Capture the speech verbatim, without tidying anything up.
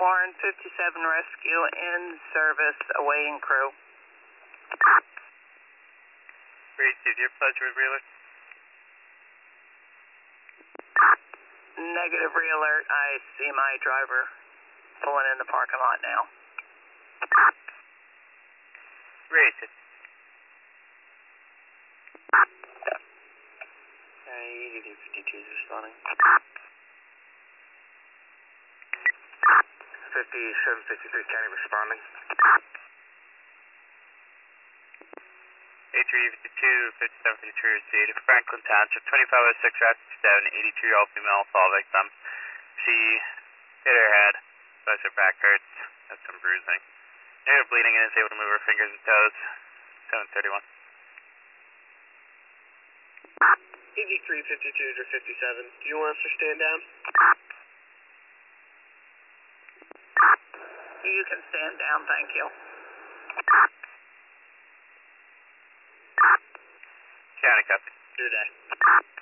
Warren fifty-seven rescue in service, awaiting crew. Receive your pledge with realer. Negative re-alert. I see my driver pulling in the parking lot now. Rated. E D fifty-two is responding. fifty-seven fifty-three County responding. A three fifty-two, fifty-seven fifty-three received. Franklin Township, twenty-five oh six, Route sixty-seven, eighty-two-year-old female assault victim. She hit her head, both her back hurts, has some bruising. Near bleeding and is able to move her fingers and toes. seven thirty-one. E D three fifty-two to fifty-seven, do you want us to stand down? You can stand down, thank you. County copy. Good day.